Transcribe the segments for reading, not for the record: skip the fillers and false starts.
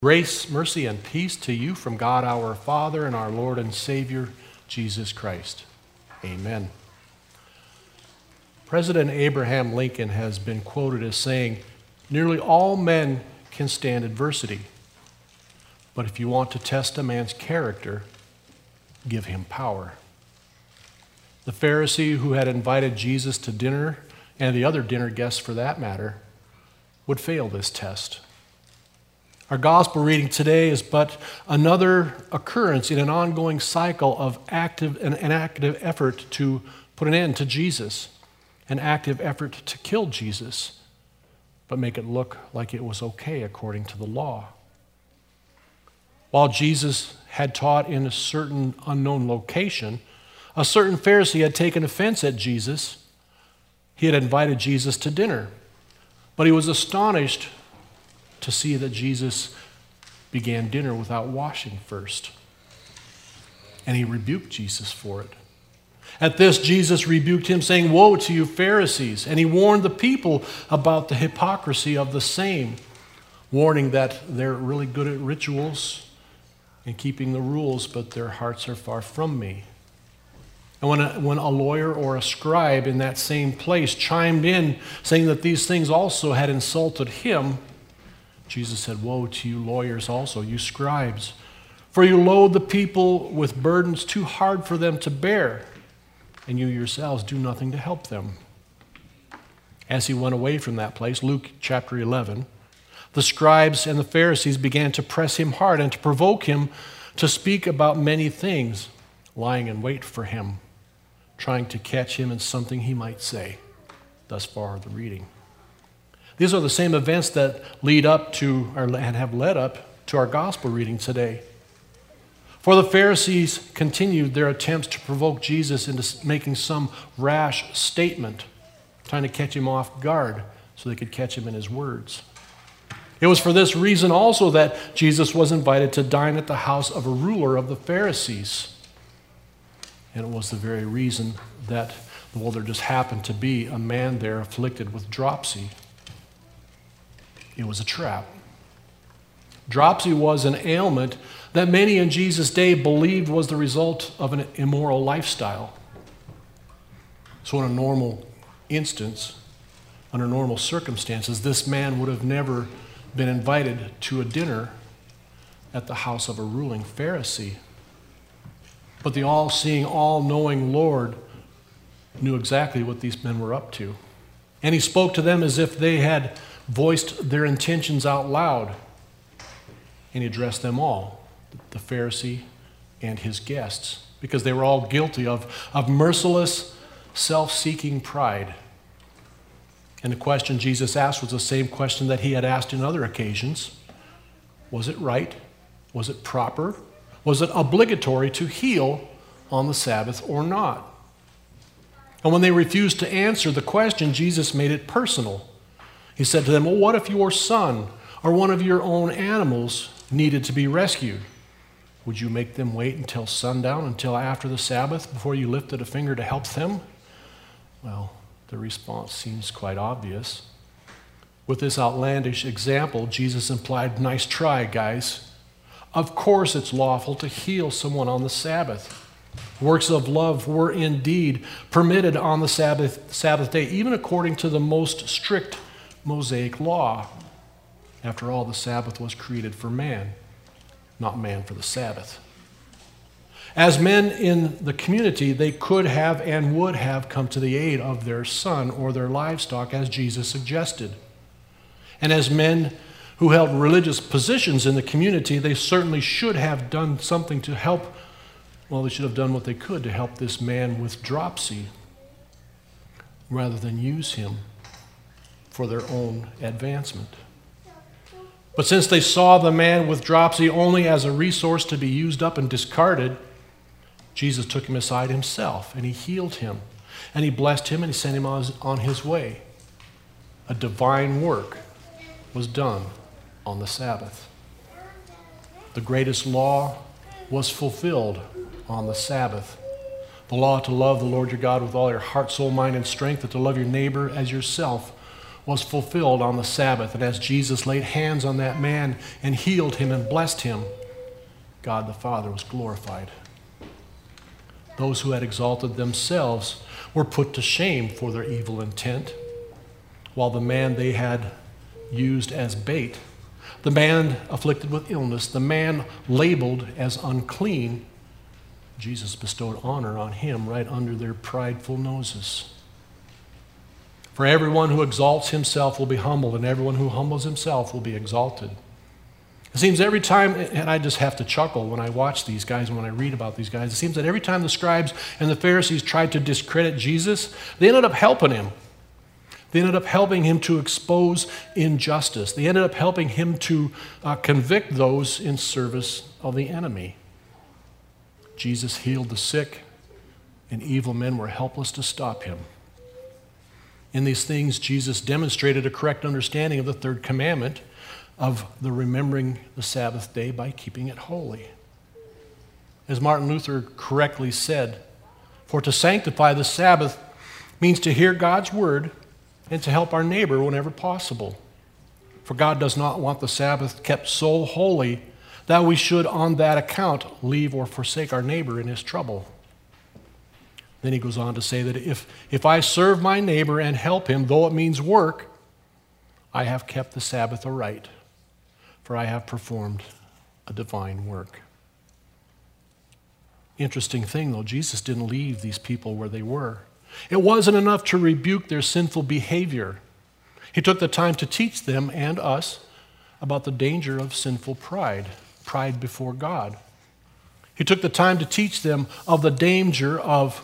Grace, mercy, and peace to you from God our Father and our Lord and Savior, Jesus Christ. Amen. President Abraham Lincoln has been quoted as saying, "Nearly all men can stand adversity, but if you want to test a man's character, give him power." The Pharisee who had invited Jesus to dinner, and the other dinner guests for that matter, would fail this test. Our gospel reading today is but another occurrence in an ongoing cycle of an active effort to put an end to Jesus, an active effort to kill Jesus, but make it look like it was okay according to the law. While Jesus had taught in a certain unknown location, a certain Pharisee had taken offense at Jesus. He had invited Jesus to dinner, but he was astonished to see that Jesus began dinner without washing first. And he rebuked Jesus for it. At this, Jesus rebuked him, saying, "Woe to you, Pharisees!" And he warned the people about the hypocrisy of the same, warning that they're really good at rituals and keeping the rules, but their hearts are far from me. And when a lawyer or a scribe in that same place chimed in, saying that these things also had insulted him, Jesus said, "Woe to you lawyers also, you scribes, for you load the people with burdens too hard for them to bear, and you yourselves do nothing to help them." As he went away from that place, Luke chapter 11, the scribes and the Pharisees began to press him hard and to provoke him to speak about many things, lying in wait for him, trying to catch him in something he might say. Thus far, the reading. These are the same events that lead up to, or have led up to our gospel reading today. For the Pharisees continued their attempts to provoke Jesus into making some rash statement, trying to catch him off guard so they could catch him in his words. It was for this reason also that Jesus was invited to dine at the house of a ruler of the Pharisees. And it was the very reason that, well, there just happened to be a man there afflicted with dropsy. It was a trap. Dropsy was an ailment that many in Jesus' day believed was the result of an immoral lifestyle. So in a normal instance, under normal circumstances, this man would have never been invited to a dinner at the house of a ruling Pharisee. But the all-seeing, all-knowing Lord knew exactly what these men were up to. And he spoke to them as if they had voiced their intentions out loud. And he addressed them all, the Pharisee and his guests, because they were all guilty of merciless, self-seeking pride. And the question Jesus asked was the same question that he had asked in other occasions. Was it right? Was it proper? Was it obligatory to heal on the Sabbath or not? And when they refused to answer the question, Jesus made it personal. He said to them, "Well, what if your son or one of your own animals needed to be rescued? Would you make them wait until sundown, until after the Sabbath, before you lifted a finger to help them?" Well, the response seems quite obvious. With this outlandish example, Jesus implied, "Nice try, guys. Of course it's lawful to heal someone on the Sabbath. Works of love were indeed permitted on the Sabbath day, even according to the most strict Mosaic law. After all, the Sabbath was created for man, not man for the Sabbath." As men in the community, they could have and would have come to the aid of their son or their livestock, as Jesus suggested. And as men who held religious positions in the community, they certainly should have done something to help. Well, they should have done what they could to help this man with dropsy, rather than use him for their own advancement. But since they saw the man with dropsy only as a resource to be used up and discarded, Jesus took him aside himself, and he healed him, and he blessed him, and he sent him on his way. A divine work was done on the Sabbath. The greatest law was fulfilled on the Sabbath. The law to love the Lord your God with all your heart, soul, mind, and strength, and to love your neighbor as yourself, was fulfilled on the Sabbath. And as Jesus laid hands on that man and healed him and blessed him, God the Father was glorified. Those who had exalted themselves were put to shame for their evil intent, while the man they had used as bait, the man afflicted with illness, the man labeled as unclean, Jesus bestowed honor on him right under their prideful noses. For everyone who exalts himself will be humbled, and everyone who humbles himself will be exalted. It seems every time, and I just have to chuckle when I watch these guys and when I read about these guys, it seems that every time the scribes and the Pharisees tried to discredit Jesus, they ended up helping him. They ended up helping him to expose injustice. They ended up helping him to convict those in service of the enemy. Jesus healed the sick, and evil men were helpless to stop him. In these things, Jesus demonstrated a correct understanding of the third commandment of the remembering the Sabbath day by keeping it holy. As Martin Luther correctly said, for to sanctify the Sabbath means to hear God's word and to help our neighbor whenever possible. For God does not want the Sabbath kept so holy that we should on that account leave or forsake our neighbor in his trouble. Then he goes on to say that if I serve my neighbor and help him, though it means work, I have kept the Sabbath aright, for I have performed a divine work. Interesting thing, though, Jesus didn't leave these people where they were. It wasn't enough to rebuke their sinful behavior. He took the time to teach them and us about the danger of sinful pride before God. He took the time to teach them of the danger of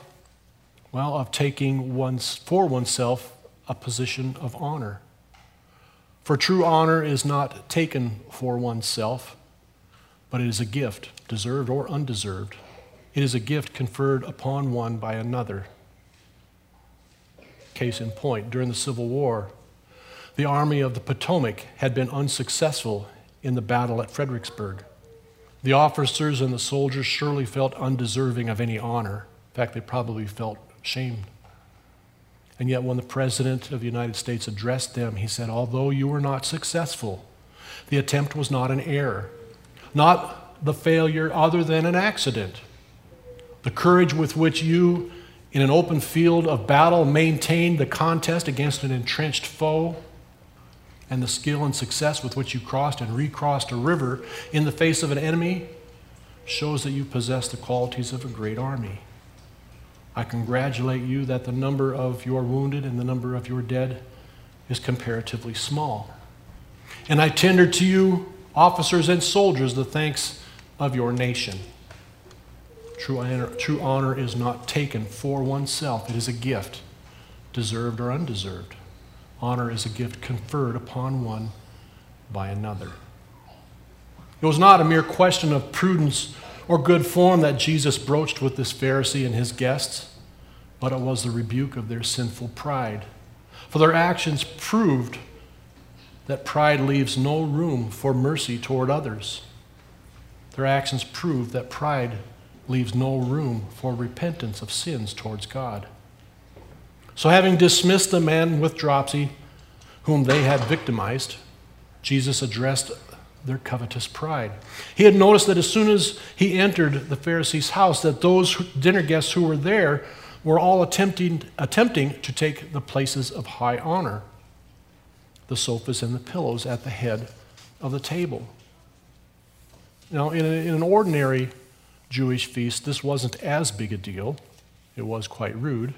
taking for oneself a position of honor. For true honor is not taken for oneself, but it is a gift, deserved or undeserved. It is a gift conferred upon one by another. Case in point, during the Civil War, the Army of the Potomac had been unsuccessful in the battle at Fredericksburg. The officers and the soldiers surely felt undeserving of any honor. In fact, they probably felt shamed. And yet when the President of the United States addressed them, he said, although you were not successful, the attempt was not an error, not the failure other than an accident. The courage with which you, in an open field of battle, maintained the contest against an entrenched foe, and the skill and success with which you crossed and recrossed a river in the face of an enemy shows that you possess the qualities of a great army. I congratulate you that the number of your wounded and the number of your dead is comparatively small. And I tender to you, officers and soldiers, the thanks of your nation. True honor is not taken for oneself. It is a gift, deserved or undeserved. Honor is a gift conferred upon one by another. It was not a mere question of prudence or good form that Jesus broached with this Pharisee and his guests, but it was the rebuke of their sinful pride. For their actions proved that pride leaves no room for mercy toward others. Their actions proved that pride leaves no room for repentance of sins towards God. So having dismissed the man with dropsy whom they had victimized, Jesus addressed their covetous pride. He had noticed that as soon as he entered the Pharisee's house, that those dinner guests who were there were all attempting to take the places of high honor, the sofas and the pillows at the head of the table. Now, in an ordinary Jewish feast, this wasn't as big a deal. It was quite rude.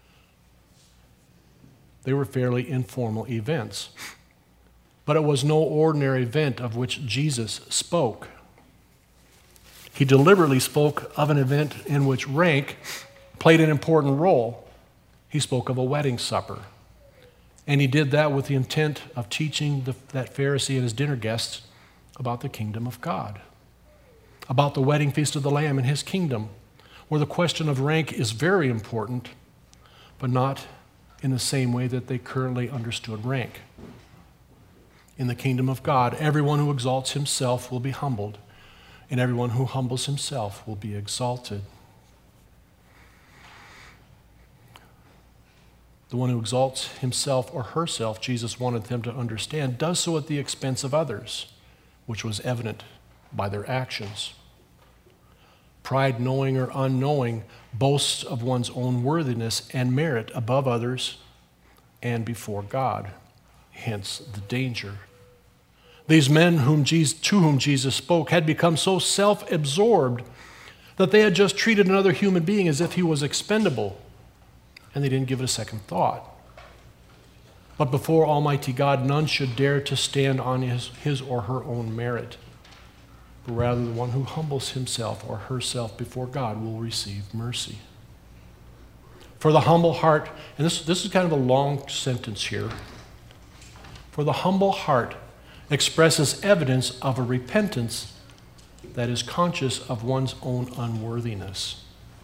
They were fairly informal events. But it was no ordinary event of which Jesus spoke. He deliberately spoke of an event in which rank played an important role. He spoke of a wedding supper. And he did that with the intent of teaching that Pharisee and his dinner guests about the kingdom of God, about the wedding feast of the Lamb and his kingdom, where the question of rank is very important, but not in the same way that they currently understood rank. In the kingdom of God, everyone who exalts himself will be humbled, and everyone who humbles himself will be exalted. The one who exalts himself or herself, Jesus wanted them to understand, does so at the expense of others, which was evident by their actions. Pride, knowing or unknowing, boasts of one's own worthiness and merit above others and before God. Hence the danger. These men to whom Jesus spoke had become so self-absorbed that they had just treated another human being as if he was expendable, and they didn't give it a second thought. But before Almighty God, none should dare to stand on his or her own merit, but rather the one who humbles himself or herself before God will receive mercy. For the humble heart, and this is kind of a long sentence here, for the humble heart expresses evidence of a repentance that is conscious of one's own unworthiness.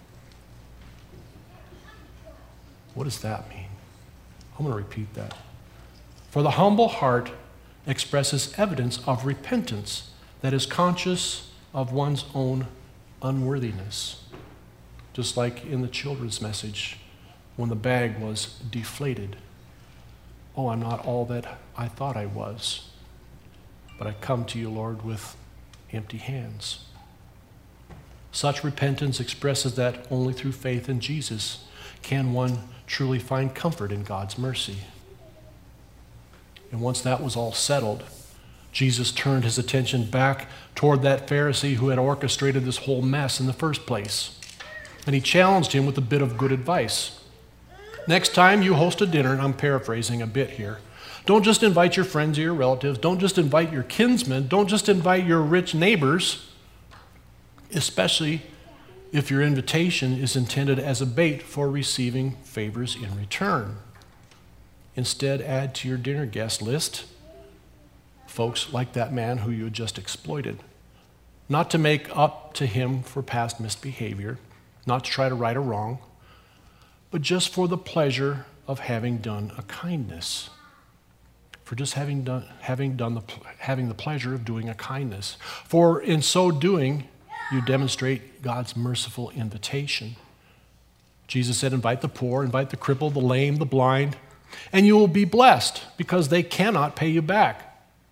What does that mean? I'm going to repeat that. For the humble heart expresses evidence of repentance that is conscious of one's own unworthiness. Just like in the children's message, when the bag was deflated. Oh, I'm not all that I thought I was, but I come to you, Lord, with empty hands. Such repentance expresses that only through faith in Jesus can one truly find comfort in God's mercy. And once that was all settled, Jesus turned his attention back toward that Pharisee who had orchestrated this whole mess in the first place. And he challenged him with a bit of good advice. Next time you host a dinner, and I'm paraphrasing a bit here, don't just invite your friends or your relatives, don't just invite your kinsmen, don't just invite your rich neighbors, especially if your invitation is intended as a bait for receiving favors in return. Instead, add to your dinner guest list folks like that man who you had just exploited. Not to make up to him for past misbehavior, not to try to right a wrong, but just for the pleasure of having done a kindness. For just having the pleasure of doing a kindness. For in so doing, you demonstrate God's merciful invitation. Jesus said, invite the poor, invite the crippled, the lame, the blind, and you will be blessed because they cannot pay you back.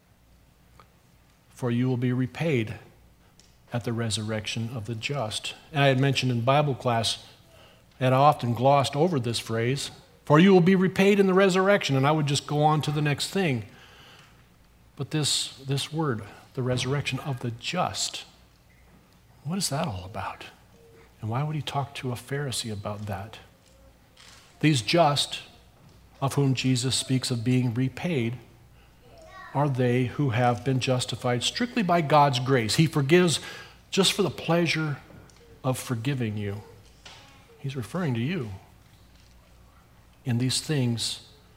For you will be repaid at the resurrection of the just. And I had mentioned in Bible class, and I often glossed over this phrase, for you will be repaid in the resurrection, and I would just go on to the next thing. But this word, the resurrection of the just, what is that all about? And why would he talk to a Pharisee about that? These just, of whom Jesus speaks of being repaid, are they who have been justified strictly by God's grace. He forgives just for the pleasure of forgiving you. He's referring to you. In these things,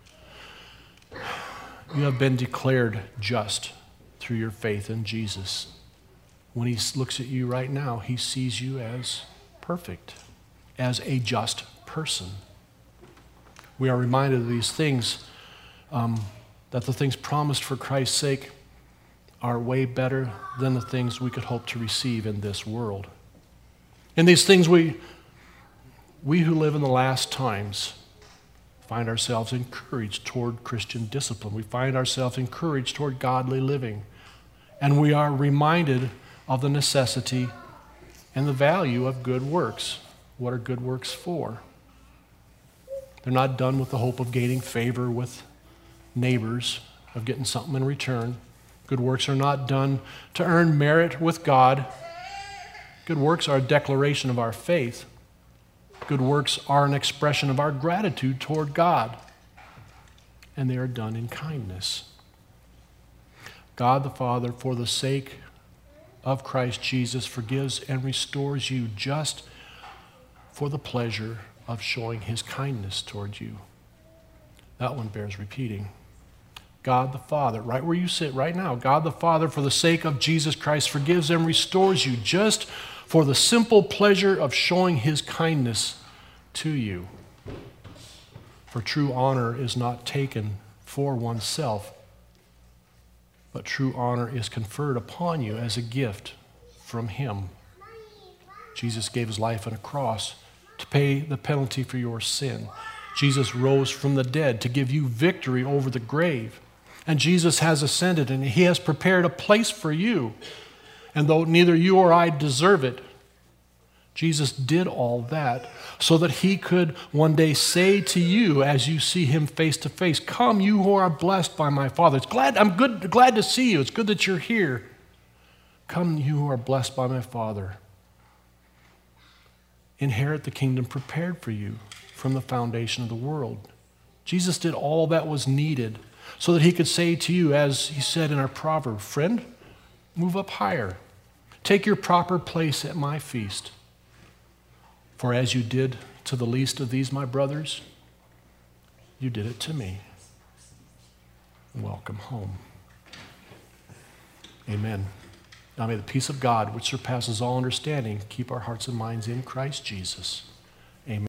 you have been declared just through your faith in Jesus. When he looks at you right now, he sees you as perfect, as a just person. We are reminded of these things, that the things promised for Christ's sake are way better than the things we could hope to receive in this world. In these things, we who live in the last times find ourselves encouraged toward Christian discipline. We find ourselves encouraged toward godly living. And we are reminded of the necessity and the value of good works. What are good works for? They're not done with the hope of gaining favor with neighbors, of getting something in return. Good works are not done to earn merit with God. Good works are a declaration of our faith. Good works are an expression of our gratitude toward God, and they are done in kindness. God the Father, for the sake of Christ Jesus, forgives and restores you just for the pleasure of showing his kindness toward you. That one bears repeating. God the Father, right where you sit right now, God the Father, for the sake of Jesus Christ, forgives and restores you just for the simple pleasure of showing his kindness to you. For true honor is not taken for oneself, but true honor is conferred upon you as a gift from him. Jesus gave his life on a cross to pay the penalty for your sin. Jesus rose from the dead to give you victory over the grave. And Jesus has ascended, and he has prepared a place for you. And though neither you or I deserve it, Jesus did all that so that he could one day say to you as you see him face to face, "Come, you who are blessed by my Father." I'm glad to see you. It's good that you're here. Come, you who are blessed by my Father. Inherit the kingdom prepared for you from the foundation of the world. Jesus did all that was needed so that he could say to you, as he said in our proverb, "Friend, move up higher. Take your proper place at my feast. For as you did to the least of these, my brothers, you did it to me. Welcome home." Amen. Now may the peace of God, which surpasses all understanding, keep our hearts and minds in Christ Jesus.